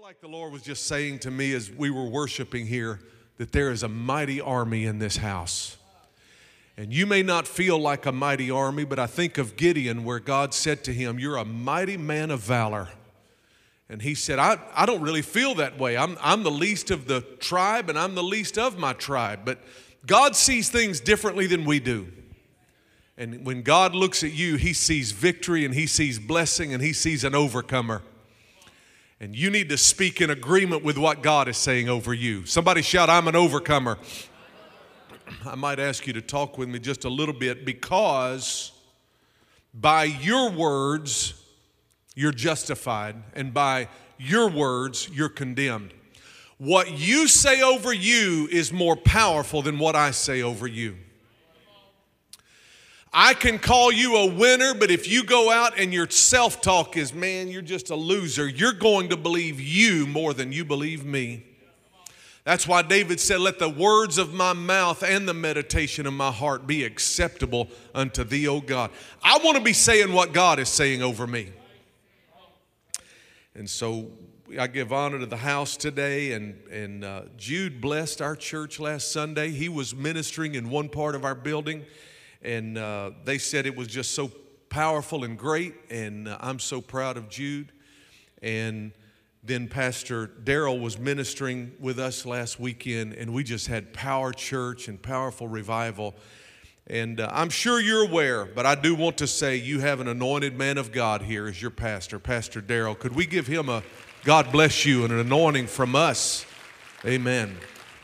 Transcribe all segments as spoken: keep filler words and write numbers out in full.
like the Lord was just saying to me as we were worshiping here that there is a mighty army in this house. And you may not feel like a mighty army, but I think of Gideon where God said to him, "You're a mighty man of valor." And he said, I, I don't really feel that way. I'm, I'm the least of the tribe and I'm the least of my tribe. But God sees things differently than we do. And when God looks at you, he sees victory and he sees blessing and he sees an overcomer. And you need to speak in agreement with what God is saying over you. Somebody shout, "I'm an overcomer." I might ask you to talk with me just a little bit, because by your words, you're justified, and by your words, you're condemned. What you say over you is more powerful than what I say over you. I can call you a winner, but if you go out and your self-talk is, "Man, you're just a loser," you're going to believe you more than you believe me. That's why David said, "Let the words of my mouth and the meditation of my heart be acceptable unto thee, O God." I want to be saying what God is saying over me. And so I give honor to the house today, and, and uh, Jude blessed our church last Sunday. He was ministering in one part of our building, and uh, they said it was just so powerful and great, and uh, I'm so proud of Jude. And then Pastor Darrell was ministering with us last weekend, and we just had power church and powerful revival. And uh, I'm sure you're aware, but I do want to say you have an anointed man of God here as your pastor, Pastor Darrell. Could we give him a God bless you and an anointing from us? Amen.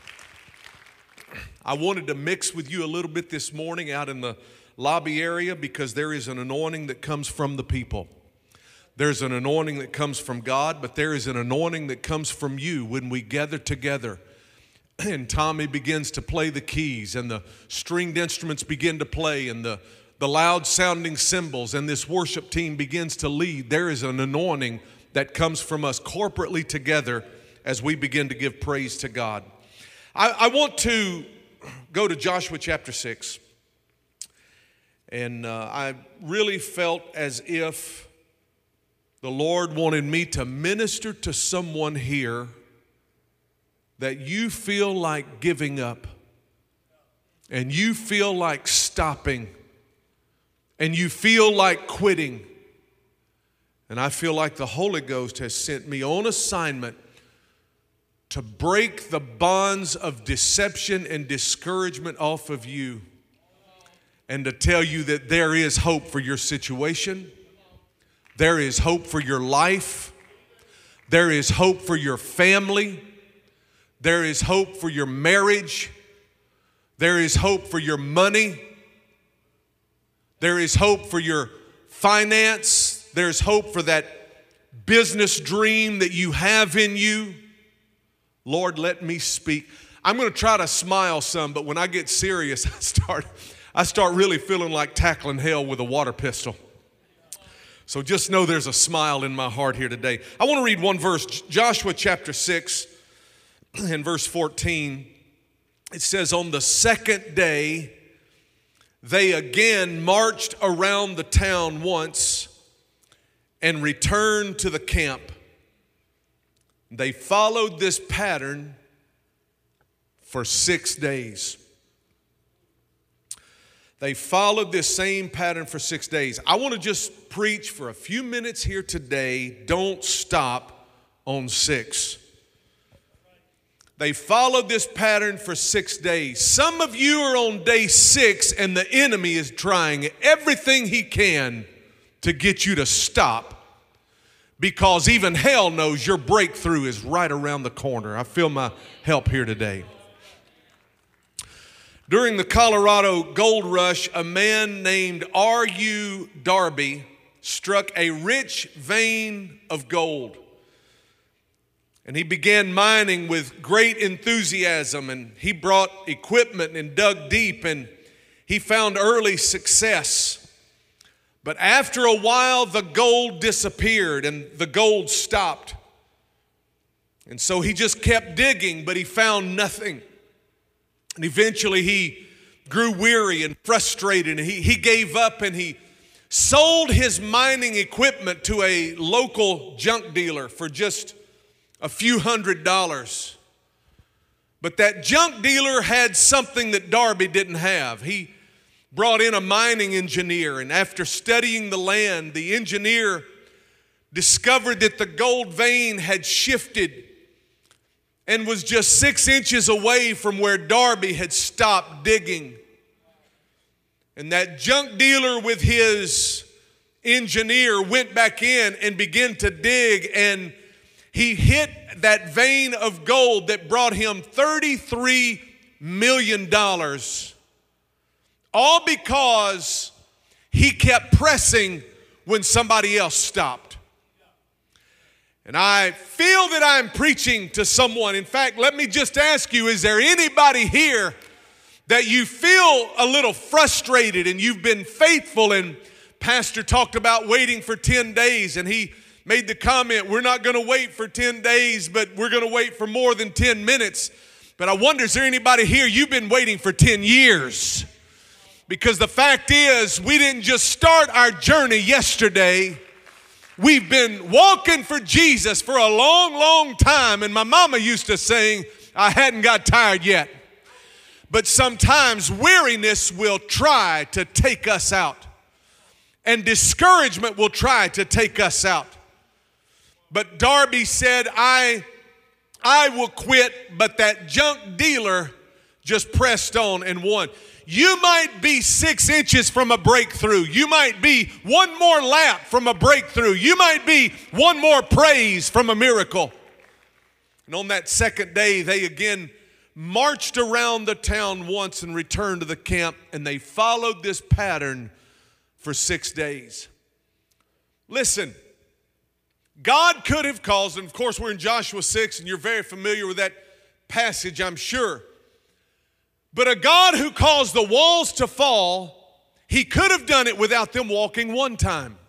I wanted to mix with you a little bit this morning out in the lobby area, because there is an anointing that comes from the people. There's an anointing that comes from God, but there is an anointing that comes from you when we gather together and Tommy begins to play the keys and the stringed instruments begin to play and the, the loud sounding cymbals and this worship team begins to lead. There is an anointing that comes from us corporately together as we begin to give praise to God. I, I want to go to Joshua chapter six. And uh, I really felt as if the Lord wanted me to minister to someone here that you feel like giving up and you feel like stopping and you feel like quitting. And I feel like the Holy Ghost has sent me on assignment to break the bonds of deception and discouragement off of you and to tell you that there is hope for your situation. There is hope for your life. There is hope for your family. There is hope for your marriage. There is hope for your money. There is hope for your finance. There's hope for that business dream that you have in you. Lord, let me speak. I'm going to try to smile some, but when I get serious, I start, I start really feeling like tackling hell with a water pistol. So just know there's a smile in my heart here today. I want to read one verse, Joshua chapter six and verse fourteen. It says, "On the second day, they again marched around the town once and returned to the camp. They followed this pattern for six days." They followed this same pattern for six days. I want to just preach for a few minutes here today. Don't stop on six. They followed this pattern for six days. Some of you are on day six and the enemy is trying everything he can to get you to stop, because even hell knows your breakthrough is right around the corner. I feel my help here today. During the Colorado Gold Rush, a man named R U Darby struck a rich vein of gold. And he began mining with great enthusiasm, and he brought equipment and dug deep, and he found early success. But after a while, the gold disappeared and the gold stopped. And so he just kept digging, but he found nothing. And eventually he grew weary and frustrated, and he, he gave up and he sold his mining equipment to a local junk dealer for just a few hundred dollars. But that junk dealer had something that Darby didn't have. He brought in a mining engineer, and after studying the land, the engineer discovered that the gold vein had shifted and was just six inches away from where Darby had stopped digging. And that junk dealer with his engineer went back in and began to dig, and he hit that vein of gold that brought him thirty-three million dollars. All because he kept pressing when somebody else stopped. And I feel that I'm preaching to someone. In fact, let me just ask you, is there anybody here that you feel a little frustrated and you've been faithful? And Pastor talked about waiting for ten days, and he made the comment, we're not going to wait for ten days, but we're going to wait for more than ten minutes. But I wonder, is there anybody here, you've been waiting for ten years? Because the fact is, we didn't just start our journey yesterday. We've been walking for Jesus for a long, long time. And my mama used to sing, I hadn't got tired yet. But sometimes weariness will try to take us out. And discouragement will try to take us out. But Darby said, I, I will quit. But that junk dealer just pressed on and won. You might be six inches from a breakthrough. You might be one more lap from a breakthrough. You might be one more praise from a miracle. And on that second day, they again marched around the town once and returned to the camp, and they followed this pattern for six days. Listen, God could have caused, and of course we're in Joshua six, and you're very familiar with that passage, I'm sure. But a God who caused the walls to fall, he could have done it without them walking one time.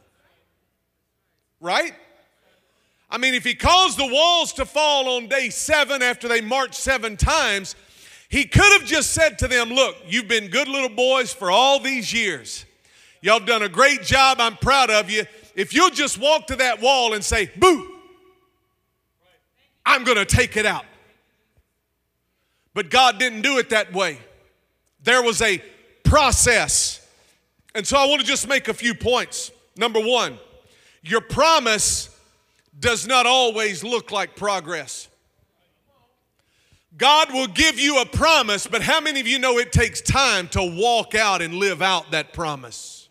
Right? I mean, if he caused the walls to fall on day seven after they marched seven times, he could have just said to them, look, you've been good little boys for all these years. Y'all have done a great job. I'm proud of you. If you'll just walk to that wall and say, boo, I'm going to take it out. But God didn't do it that way. There was a process. And so I want to just make a few points. Number one, your promise does not always look like progress. God will give you a promise, but how many of you know it takes time to walk out and live out that promise?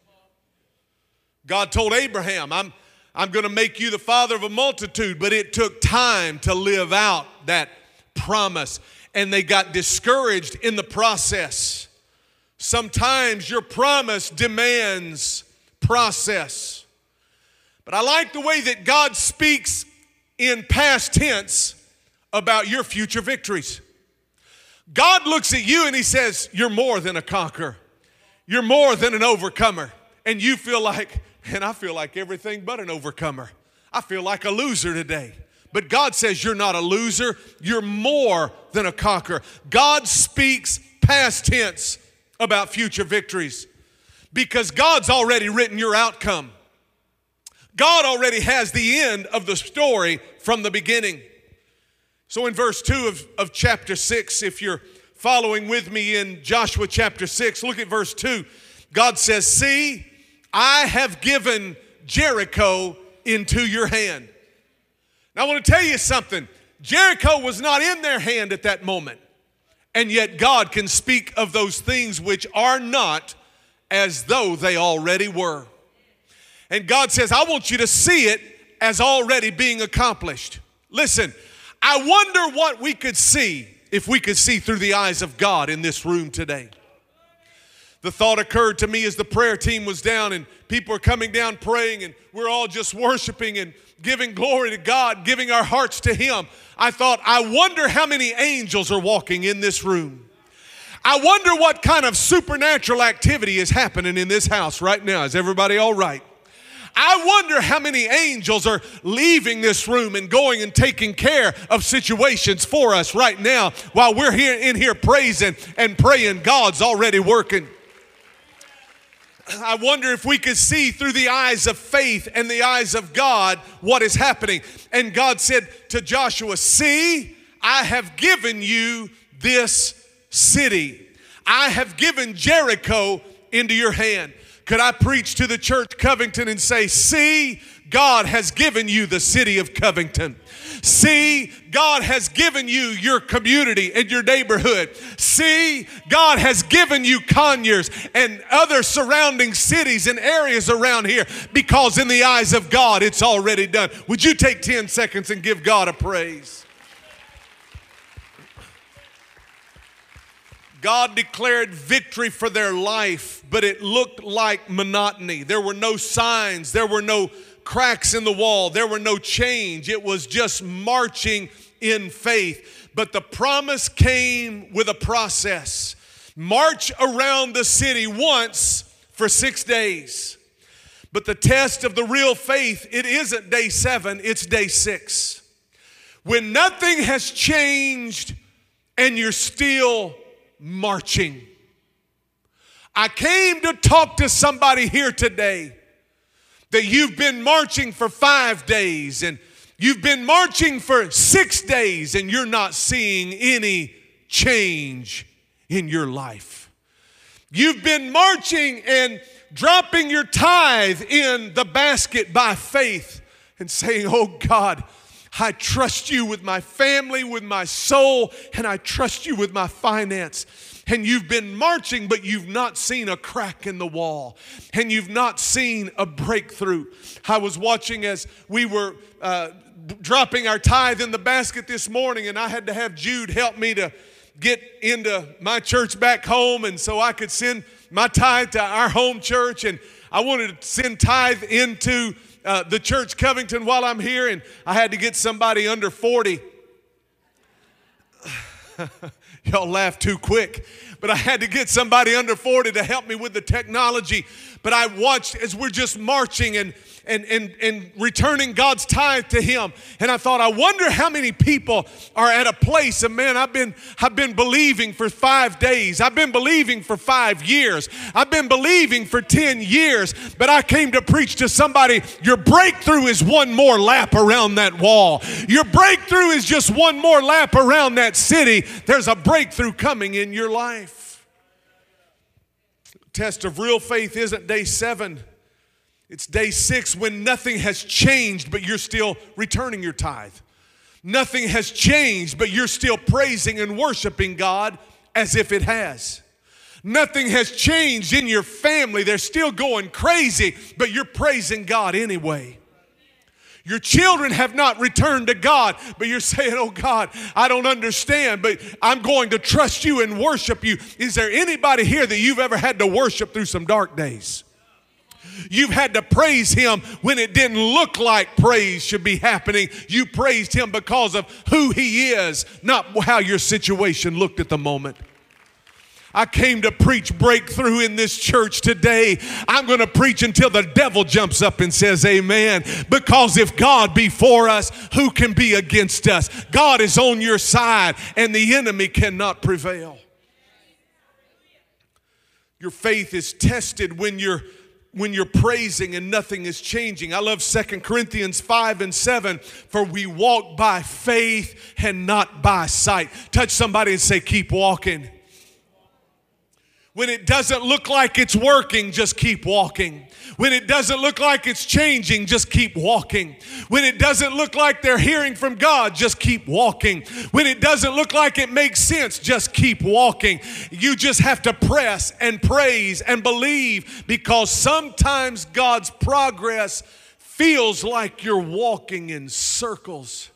God told Abraham, I'm, I'm going to make you the father of a multitude, but it took time to live out that promise. And they got discouraged in the process. Sometimes your promise demands process. But I like the way that God speaks in past tense about your future victories. God looks at you and he says, you're more than a conqueror. You're more than an overcomer. And you feel like, and I feel like everything but an overcomer. I feel like a loser today. But God says you're not a loser. You're more than a conqueror. God speaks past tense about future victories because God's already written your outcome. God already has the end of the story from the beginning. So in verse two of, of chapter six, if you're following with me in Joshua chapter six, look at verse two. God says, see, I have given Jericho into your hand. Now, I want to tell you something. Jericho was not in their hand at that moment. And yet God can speak of those things which are not as though they already were. And God says, I want you to see it as already being accomplished. Listen, I wonder what we could see if we could see through the eyes of God in this room today. The thought occurred to me as the prayer team was down and people are coming down praying and we're all just worshiping and giving glory to God, giving our hearts to Him. I thought, I wonder how many angels are walking in this room. I wonder what kind of supernatural activity is happening in this house right now. Is everybody all right? I wonder how many angels are leaving this room and going and taking care of situations for us right now while we're here in here praising and praying. God's already working. I wonder if we could see through the eyes of faith and the eyes of God what is happening. And God said to Joshua, see, I have given you this city. I have given Jericho into your hand. Could I preach to the church Covington and say, see, God has given you the city of Covington. See, God has given you your community and your neighborhood. See, God has given you Conyers and other surrounding cities and areas around here, because in the eyes of God, it's already done. Would you take ten seconds and give God a praise? God declared victory for their life, but it looked like monotony. There were no signs. There were no cracks in the wall. There were no change. It was just marching in faith. But the promise came with a process. March around the city once for six days. But the test of the real faith, it isn't day seven, it's day six. When nothing has changed and you're still marching. I came to talk to somebody here today that you've been marching for five days and you've been marching for six days and you're not seeing any change in your life. You've been marching and dropping your tithe in the basket by faith and saying, oh God, I trust you with my family, with my soul, and I trust you with my finance. And you've been marching, but you've not seen a crack in the wall. And you've not seen a breakthrough. I was watching as we were uh, dropping our tithe in the basket this morning, and I had to have Jude help me to get into my church back home, and so I could send my tithe to our home church. And I wanted to send tithe into Uh, the church Covington while I'm here, and I had to get somebody under forty. Y'all laugh too quick. But I had to get somebody under forty to help me with the technology. But I watched as we're just marching and and and and returning God's tithe to him. And I thought, I wonder how many people are at a place of, man, I've been I've been believing for five days. I've been believing for five years. I've been believing for ten years. But I came to preach to somebody, your breakthrough is one more lap around that wall. Your breakthrough is just one more lap around that city. There's a breakthrough coming in your life. The test of real faith isn't day seven. It's day six when nothing has changed, but you're still returning your tithe. Nothing has changed, but you're still praising and worshiping God as if it has. Nothing has changed in your family. They're still going crazy, but you're praising God anyway. Your children have not returned to God, but you're saying, oh God, I don't understand, but I'm going to trust you and worship you. Is there anybody here that you've ever had to worship through some dark days? You've had to praise him when it didn't look like praise should be happening. You praised him because of who he is, not how your situation looked at the moment. I came to preach breakthrough in this church today. I'm going to preach until the devil jumps up and says amen. Because if God be for us, who can be against us? God is on your side and the enemy cannot prevail. Your faith is tested when you're when you're praising and nothing is changing. I love Second Corinthians five and seven. For we walk by faith and not by sight. Touch somebody and say, keep walking. When it doesn't look like it's working, just keep walking. When it doesn't look like it's changing, just keep walking. When it doesn't look like they're hearing from God, just keep walking. When it doesn't look like it makes sense, just keep walking. You just have to press and praise and believe, because sometimes God's progress feels like you're walking in circles.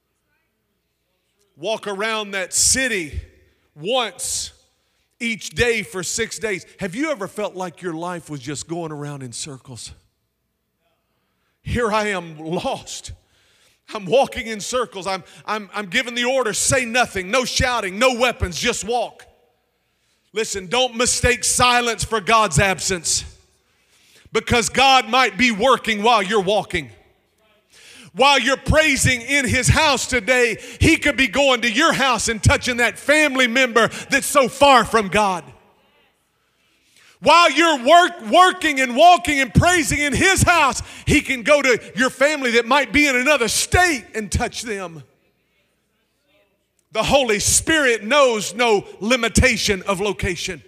Walk around that city once each day for six days. Have you ever felt like your life was just going around in circles? Here I am lost. I'm walking in circles. I'm, I'm, I'm giving the order, say nothing, no shouting, no weapons, just walk. Listen, don't mistake silence for God's absence, because God might be working while you're walking. While you're praising in his house today, he could be going to your house and touching that family member that's so far from God. While you're work, working and walking and praising in His house, He can go to your family that might be in another state and touch them. The Holy Spirit knows no limitation of location.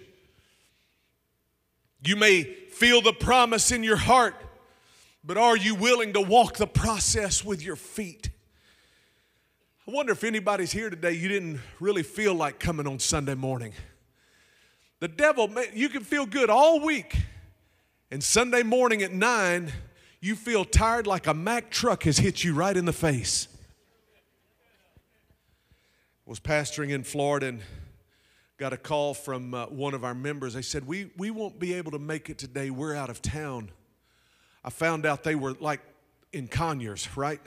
You may feel the promise in your heart, but are you willing to walk the process with your feet? I wonder if anybody's here today, you didn't really feel like coming on Sunday morning. The devil, you can feel good all week, and Sunday morning at nine, you feel tired like a Mack truck has hit you right in the face. I was pastoring in Florida and got a call from uh, one of our members. They said, we, we won't be able to make it today. We're out of town. I found out they were like in Conyers, right?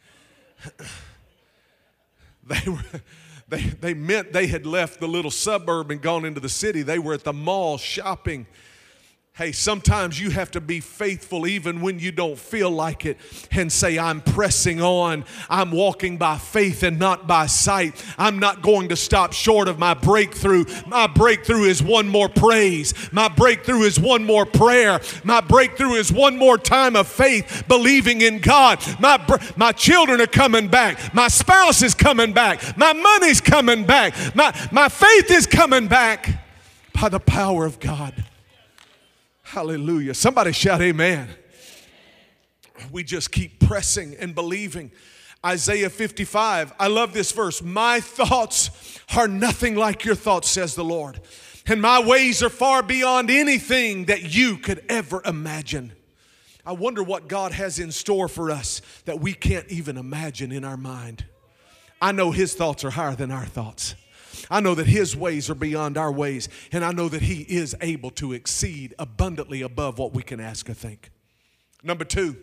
they were, they, they meant they had left the little suburb and gone into the city. They were at the mall shopping. Hey, sometimes you have to be faithful even when you don't feel like it and say, I'm pressing on. I'm walking by faith and not by sight. I'm not going to stop short of my breakthrough. My breakthrough is one more praise. My breakthrough is one more prayer. My breakthrough is one more time of faith, believing in God. My, my children are coming back. My spouse is coming back. My money's coming back. My, my faith is coming back by the power of God. Hallelujah. Somebody shout amen. We just keep pressing and believing. Isaiah fifty-five, I love this verse. My thoughts are nothing like your thoughts, says the Lord. And my ways are far beyond anything that you could ever imagine. I wonder what God has in store for us that we can't even imagine in our mind. I know His thoughts are higher than our thoughts. I know that His ways are beyond our ways, and I know that He is able to exceed abundantly above what we can ask or think. Number two,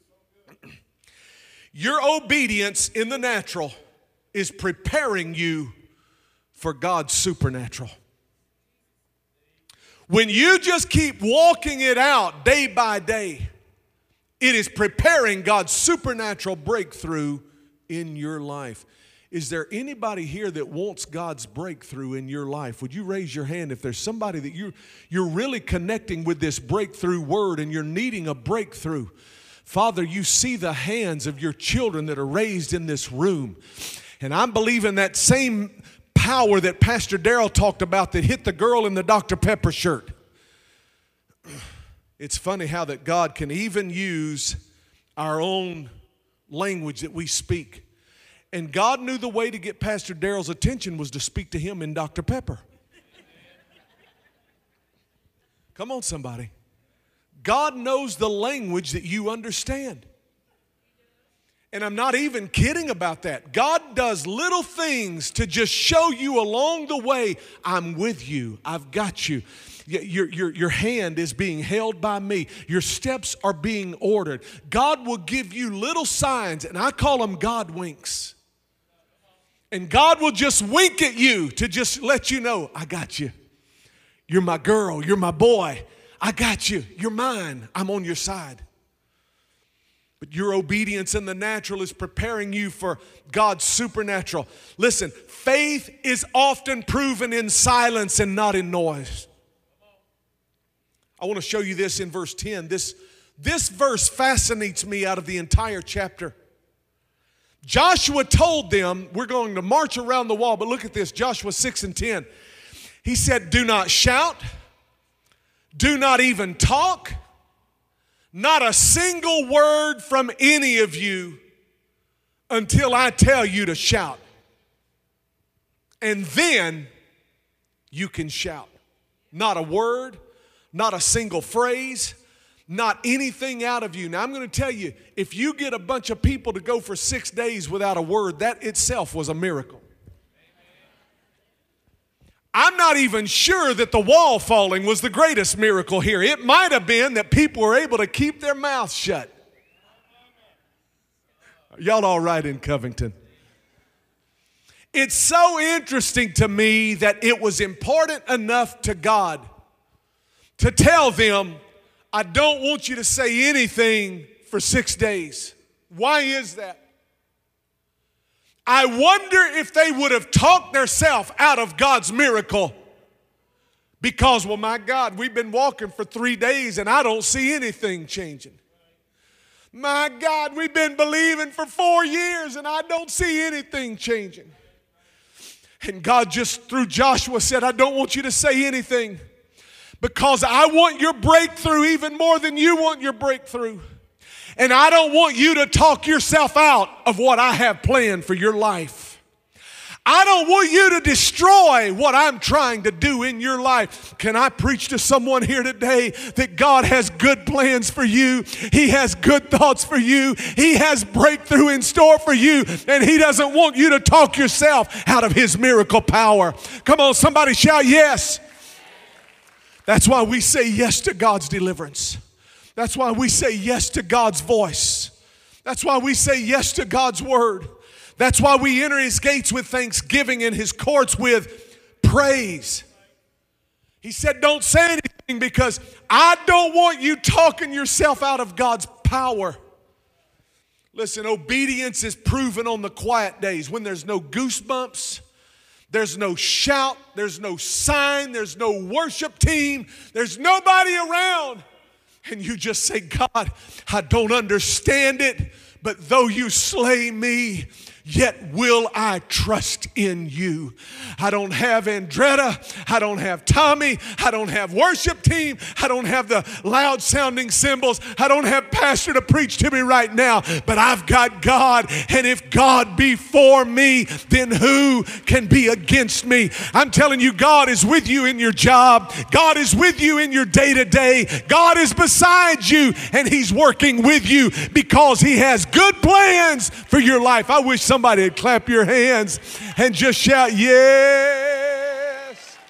your obedience in the natural is preparing you for God's supernatural. When you just keep walking it out day by day, it is preparing God's supernatural breakthrough in your life. Is there anybody here that wants God's breakthrough in your life? Would you raise your hand if there's somebody that you, you're really connecting with this breakthrough word and you're needing a breakthrough? Father, you see the hands of your children that are raised in this room. And I'm believing that same power that Pastor Darrell talked about that hit the girl in the Doctor Pepper shirt. It's funny how that God can even use our own language that we speak. And God knew the way to get Pastor Darrell's attention was to speak to him in Doctor Pepper. Come on, somebody. God knows the language that you understand. And I'm not even kidding about that. God does little things to just show you along the way, I'm with you, I've got you. Your, your, your hand is being held by me. Your steps are being ordered. God will give you little signs, and I call them God winks. And God will just wink at you to just let you know, I got you. You're my girl. You're my boy. I got you. You're mine. I'm on your side. But your obedience in the natural is preparing you for God's supernatural. Listen, faith is often proven in silence and not in noise. I want to show you this in verse ten. This, this verse fascinates me out of the entire chapter. Joshua told them, we're going to march around the wall, but look at this, Joshua six and ten. He said, do not shout, do not even talk, not a single word from any of you until I tell you to shout. And then you can shout. Not a word, not a single phrase, not anything out of you. Now, I'm going to tell you, if you get a bunch of people to go for six days without a word, that itself was a miracle. I'm not even sure that the wall falling was the greatest miracle here. It might have been that people were able to keep their mouths shut. Y'all all right in Covington? It's so interesting to me that it was important enough to God to tell them, I don't want you to say anything for six days. Why is that? I wonder if they would have talked themselves out of God's miracle Because, well, my God, we've been walking for three days and I don't see anything changing. My God, we've been believing for four years and I don't see anything changing. And God just through Joshua said, I don't want you to say anything because I want your breakthrough even more than you want your breakthrough. And I don't want you to talk yourself out of what I have planned for your life. I don't want you to destroy what I'm trying to do in your life. Can I preach to someone here today that God has good plans for you? He has good thoughts for you. He has breakthrough in store for you. And He doesn't want you to talk yourself out of His miracle power. Come on, somebody shout yes. That's why we say yes to God's deliverance. That's why we say yes to God's voice. That's why we say yes to God's word. That's why we enter His gates with thanksgiving and His courts with praise. He said, don't say anything because I don't want you talking yourself out of God's power. Listen, obedience is proven on the quiet days when there's no goosebumps, there's no shout, there's no sign, there's no worship team, there's nobody around. And you just say, God, I don't understand it, but though you slay me, yet will I trust in you. I don't have Andretta. I don't have Tommy. I don't have worship team. I don't have the loud sounding cymbals. I don't have pastor to preach to me right now. But I've got God. And if God be for me, then who can be against me? I'm telling you, God is with you in your job. God is with you in your day to day. God is beside you and He's working with you because He has good plans for your life. I wish somebody would clap your hands and just shout, yes.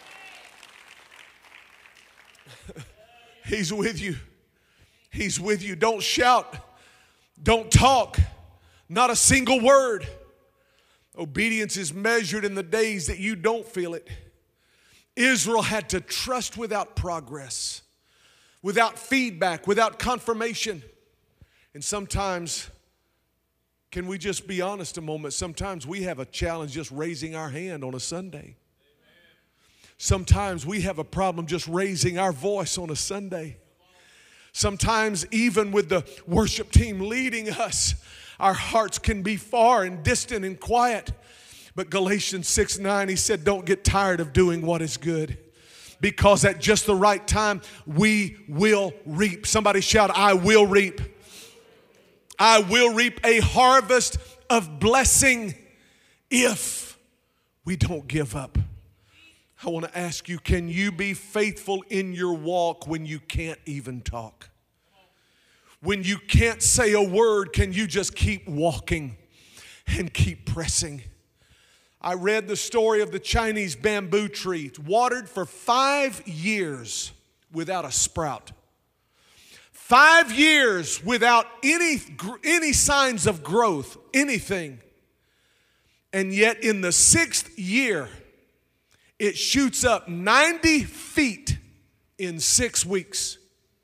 He's with you. He's with you. Don't shout. Don't talk. Not a single word. Obedience is measured in the days that you don't feel it. Israel had to trust without progress, without feedback, without confirmation. And sometimes, can we just be honest a moment? Sometimes we have a challenge just raising our hand on a Sunday. Sometimes we have a problem just raising our voice on a Sunday. Sometimes even with the worship team leading us, our hearts can be far and distant and quiet. But Galatians six nine, he said, don't get tired of doing what is good, because at just the right time, we will reap. Somebody shout, I will reap. I will reap a harvest of blessing if we don't give up. I want to ask you, can you be faithful in your walk when you can't even talk? When you can't say a word, can you just keep walking and keep pressing? I read the story of the Chinese bamboo tree, watered for five years without a sprout. Five years without any, any signs of growth, anything. And yet in the sixth year, it shoots up ninety feet in six weeks.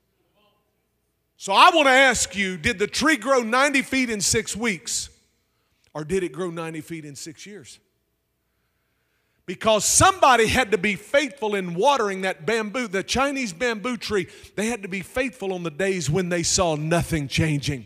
So I want to ask you, did the tree grow ninety feet in six weeks? Or did it grow ninety feet in six years? Because somebody had to be faithful in watering that bamboo, the Chinese bamboo tree. They had to be faithful on the days when they saw nothing changing.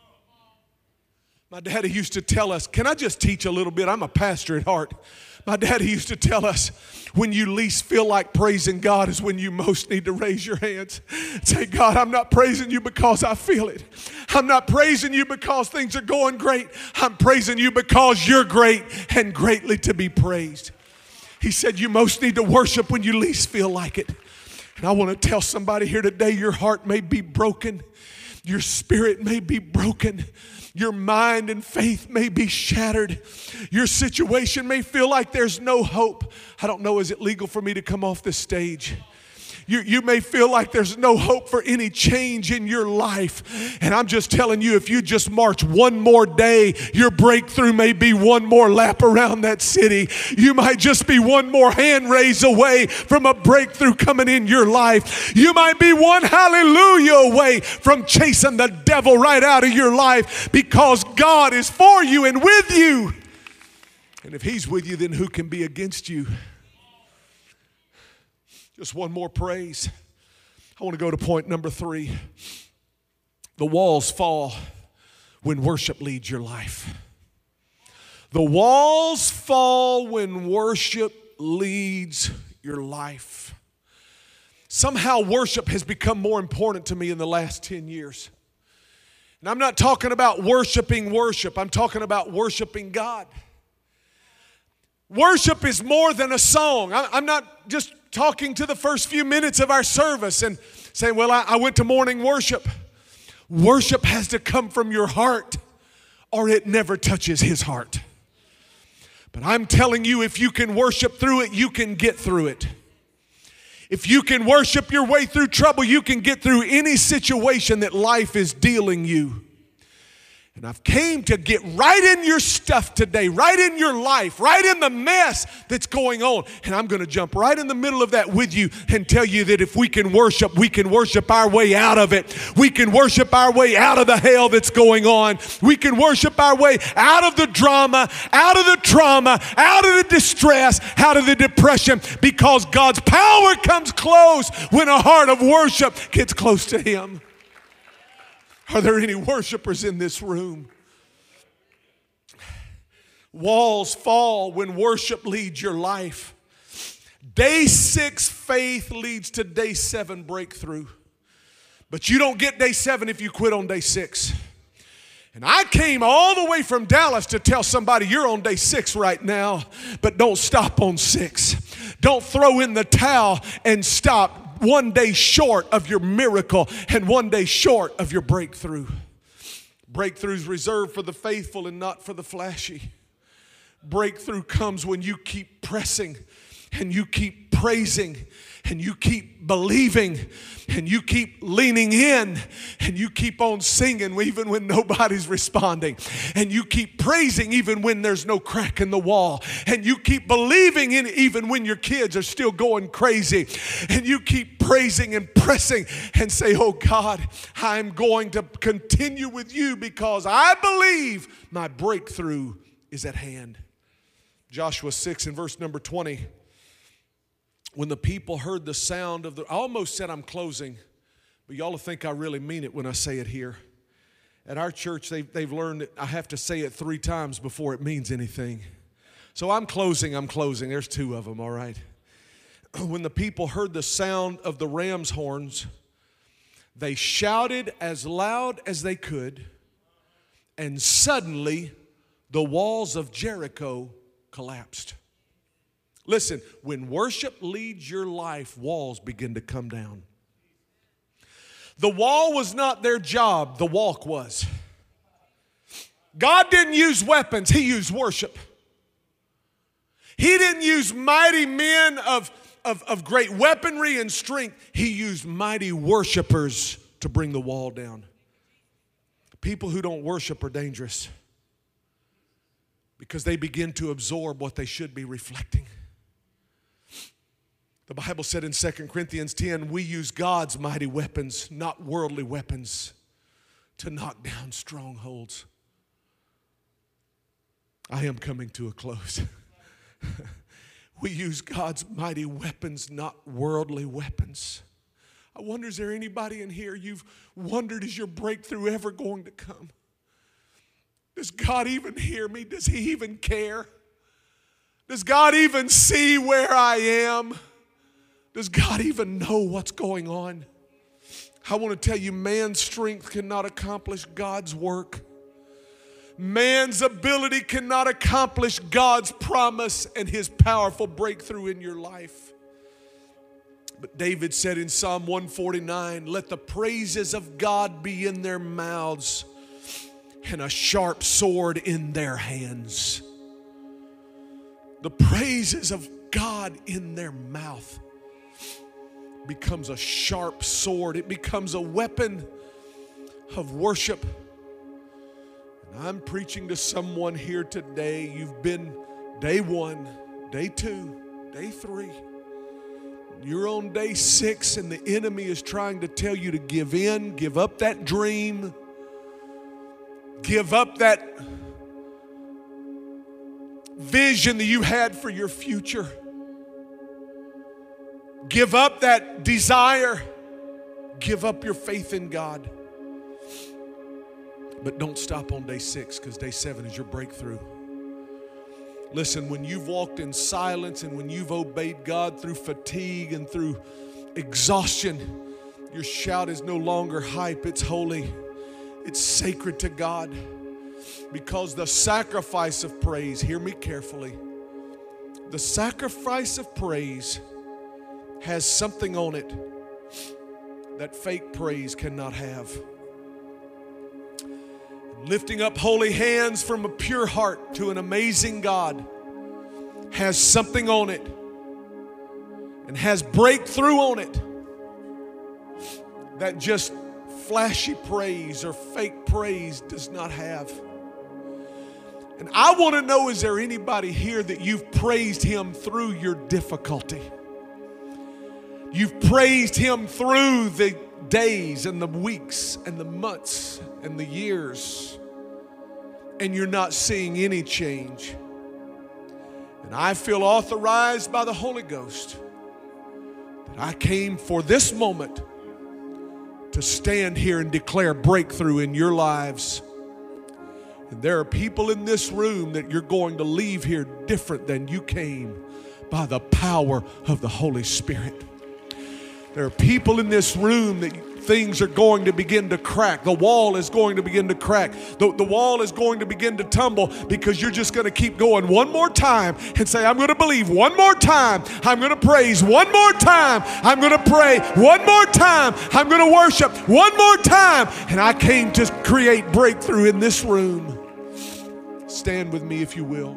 My daddy used to tell us, can I just teach a little bit? I'm a pastor at heart. My daddy used to tell us, when you least feel like praising God is when you most need to raise your hands. Say, God, I'm not praising you because I feel it. I'm not praising you because things are going great. I'm praising you because you're great and greatly to be praised. He said you most need to worship when you least feel like it. And I want to tell somebody here today, your heart may be broken. Your spirit may be broken. Your mind and faith may be shattered. Your situation may feel like there's no hope. I don't know, is it legal for me to come off this stage? You, you may feel like there's no hope for any change in your life. And I'm just telling you, if you just march one more day, your breakthrough may be one more lap around that city. You might just be one more hand raise away from a breakthrough coming in your life. You might be one hallelujah away from chasing the devil right out of your life, because God is for you and with you. And if He's with you, then who can be against you? Just one more praise. I want to go to point number three. The walls fall when worship leads your life. The walls fall when worship leads your life. Somehow worship has become more important to me in the last ten years. And I'm not talking about worshiping worship. I'm talking about worshiping God. Worship is more than a song. I'm not just talking to the first few minutes of our service and saying, well, I went to morning worship. Worship has to come from your heart or it never touches His heart. But I'm telling you, if you can worship through it, you can get through it. If you can worship your way through trouble, you can get through any situation that life is dealing you. And I've came to get right in your stuff today, right in your life, right in the mess that's going on. And I'm going to jump right in the middle of that with you and tell you that if we can worship, we can worship our way out of it. We can worship our way out of the hell that's going on. We can worship our way out of the drama, out of the trauma, out of the distress, out of the depression, because God's power comes close when a heart of worship gets close to Him. Are there any worshipers in this room? Walls fall when worship leads your life. Day six faith leads to day seven breakthrough. But you don't get day seven if you quit on day six. And I came all the way from Dallas to tell somebody you're on day six right now, but don't stop on six. Don't throw in the towel and stop one day short of your miracle and one day short of your breakthrough. Breakthrough's reserved for the faithful and not for the flashy. Breakthrough comes when you keep pressing and you keep praising and you keep believing and you keep leaning in and you keep on singing even when nobody's responding, and you keep praising even when there's no crack in the wall, and you keep believing in even when your kids are still going crazy, and you keep praising and pressing and say, oh God, I'm going to continue with you because I believe my breakthrough is at hand. Joshua six and verse number twenty. When the people heard the sound of the, I almost said I'm closing, but y'all will think I really mean it when I say it here. At our church, they've, they've learned that I have to say it three times before it means anything. So I'm closing, I'm closing. There's two of them, all right. When the people heard the sound of the ram's horns, they shouted as loud as they could, and suddenly the walls of Jericho collapsed. Listen, when worship leads your life, walls begin to come down. The wall was not their job, the walk was. God didn't use weapons, He used worship. He didn't use mighty men of, of, of great weaponry and strength. He used mighty worshipers to bring the wall down. People who don't worship are dangerous because they begin to absorb what they should be reflecting. The Bible said in Second Corinthians ten, we use God's mighty weapons, not worldly weapons, to knock down strongholds. I am coming to a close. We use God's mighty weapons, not worldly weapons. I wonder, is there anybody in here you've wondered, is your breakthrough ever going to come? Does God even hear me? Does He even care? Does God even see where I am? Does God even know what's going on? I want to tell you, man's strength cannot accomplish God's work. Man's ability cannot accomplish God's promise and His powerful breakthrough in your life. But David said in Psalm one forty-nine, let the praises of God be in their mouths and a sharp sword in their hands. The praises of God in their mouth becomes a sharp sword. It becomes a weapon of worship. And I'm preaching to someone here today. You've been day one, day two, day three. You're on day six and the enemy is trying to tell you to give in, give up that dream, give up that vision that you had for your future. Give up that desire. Give up your faith in God. But don't stop on day six, because day seven is your breakthrough. Listen, when you've walked in silence and when you've obeyed God through fatigue and through exhaustion, your shout is no longer hype, it's holy. It's sacred to God. Because the sacrifice of praise, hear me carefully, the sacrifice of praise has something on it that fake praise cannot have. Lifting up holy hands from a pure heart to an amazing God has something on it and has breakthrough on it that just flashy praise or fake praise does not have. And I want to know, is there anybody here that you've praised Him through your difficulty? You've praised Him through the days and the weeks and the months and the years, and you're not seeing any change. And I feel authorized by the Holy Ghost that I came for this moment to stand here and declare breakthrough in your lives. And there are people in this room that you're going to leave here different than you came by the power of the Holy Spirit. There are people in this room that things are going to begin to crack. The wall is going to begin to crack. The, the wall is going to begin to tumble because you're just going to keep going one more time and say, I'm going to believe one more time. I'm going to praise one more time. I'm going to pray one more time. I'm going to worship one more time. And I came to create breakthrough in this room. Stand with me if you will.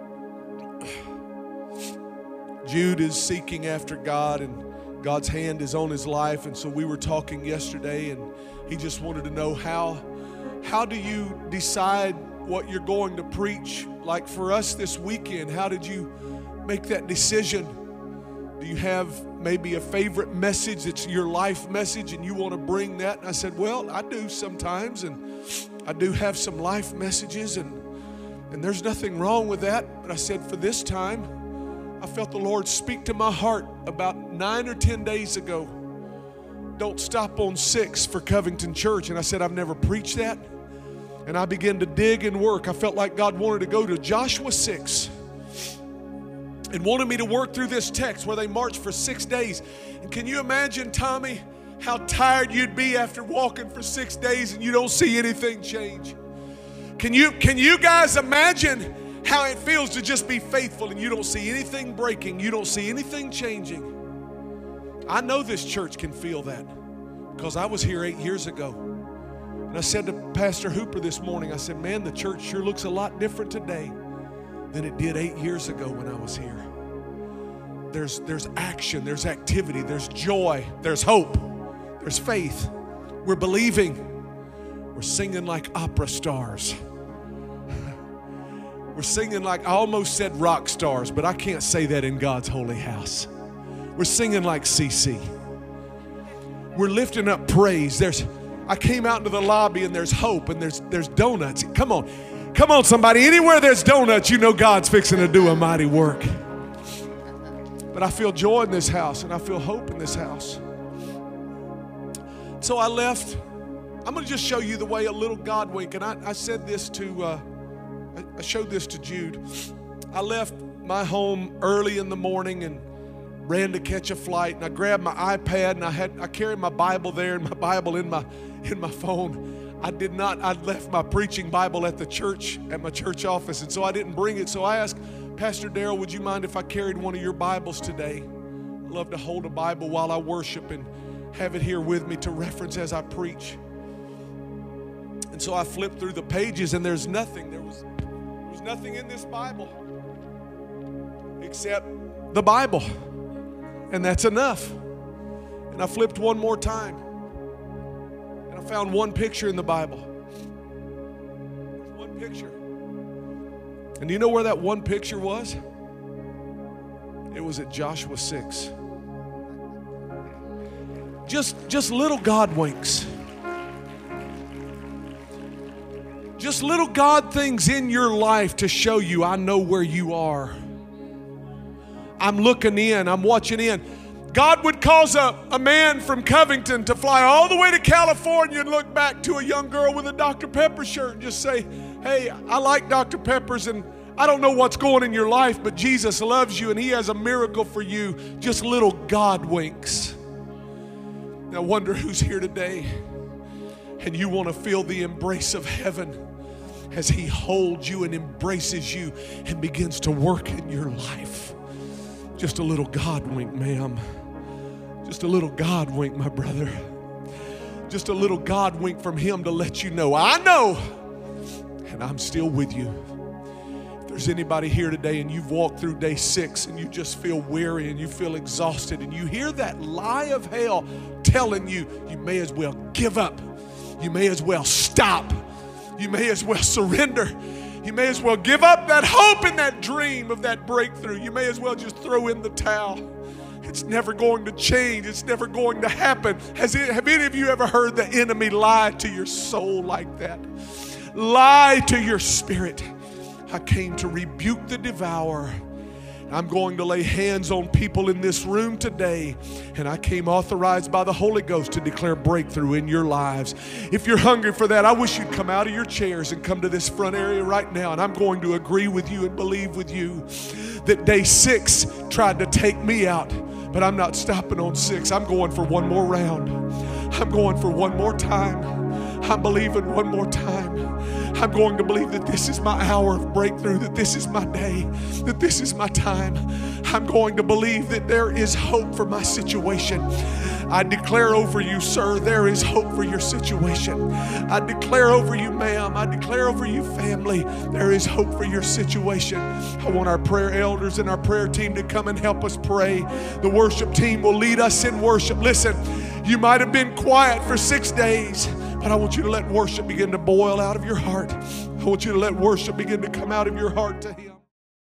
Jude is seeking after God, and God's hand is on his life. And so we were talking yesterday, and he just wanted to know how, how do you decide what you're going to preach? Like for us this weekend, how did you make that decision? Do you have maybe a favorite message that's your life message and you want to bring that? And I said, well, I do sometimes, and I do have some life messages, and, and there's nothing wrong with that. But I said, for this time, I felt the Lord speak to my heart about nine or ten days ago. Don't stop on six for Covington Church. And I said, I've never preached that. And I began to dig and work. I felt like God wanted to go to Joshua six and wanted me to work through this text where they marched for six days. And can you imagine, Tommy, how tired you'd be after walking for six days and you don't see anything change? Can you, can you guys imagine how it feels to just be faithful and you don't see anything breaking, you don't see anything changing? I know this church can feel that because I was here eight years ago. And I said to Pastor Hooper this morning, I said, man, the church sure looks a lot different today than it did eight years ago when I was here. There's, there's action, there's activity, there's joy, there's hope, there's faith. We're believing. We're singing like opera stars. We're singing like, I almost said rock stars, but I can't say that in God's holy house. We're singing like C C. We're lifting up praise. There's, I came out into the lobby and there's hope and there's, there's donuts. Come on, come on somebody. Anywhere there's donuts, you know God's fixing to do a mighty work. But I feel joy in this house and I feel hope in this house. So I left. I'm going to just show you the way a little God wink. And I, I said this to, uh, I showed this to Jude. I left my home early in the morning and ran to catch a flight, and I grabbed my iPad and I had I carried my Bible there and my Bible in my in my phone. I did not, I left my preaching Bible at the church, at my church office, and so I didn't bring it. So I asked Pastor Darrell, would you mind if I carried one of your Bibles today? I love to hold a Bible while I worship and have it here with me to reference as I preach. And so I flipped through the pages and there's nothing. There was There's nothing in this Bible except the Bible, and that's enough. And I flipped one more time, and I found one picture in the Bible. One picture. And do you know where that one picture was? It was at Joshua six. Just, just little God winks. Just little God things in your life to show you, I know where you are. I'm looking in, I'm watching in. God would cause a, a man from Covington to fly all the way to California and look back to a young girl with a Doctor Pepper shirt and just say, hey, I like Doctor Peppers, and I don't know what's going in your life, but Jesus loves you and He has a miracle for you. Just little God winks. Now, I wonder who's here today and you want to feel the embrace of heaven as He holds you and embraces you and begins to work in your life. Just a little God wink, ma'am. Just a little God wink, my brother. Just a little God wink from Him to let you know, I know, and I'm still with you. If there's anybody here today and you've walked through day six and you just feel weary and you feel exhausted and you hear that lie of hell telling you, you may as well give up. You may as well stop. You may as well surrender. You may as well give up that hope and that dream of that breakthrough. You may as well just throw in the towel. It's never going to change. It's never going to happen. Has it, have any of you ever heard the enemy lie to your soul like that? Lie to your spirit. I came to rebuke the devourer. I'm going to lay hands on people in this room today, and I came authorized by the Holy Ghost to declare breakthrough in your lives. If you're hungry for that, I wish you'd come out of your chairs and come to this front area right now, and I'm going to agree with you and believe with you that day six tried to take me out, but I'm not stopping on six. I'm going for one more round. I'm going for one more time. I'm believing one more time. I'm going to believe that this is my hour of breakthrough, that this is my day, that this is my time. I'm going to believe that there is hope for my situation. I declare over you, sir, there is hope for your situation. I declare over you, ma'am, I declare over you, family, there is hope for your situation. I want our prayer elders and our prayer team to come and help us pray. The worship team will lead us in worship. Listen, you might have been quiet for six days, but I want you to let worship begin to boil out of your heart. I want you to let worship begin to come out of your heart to Him.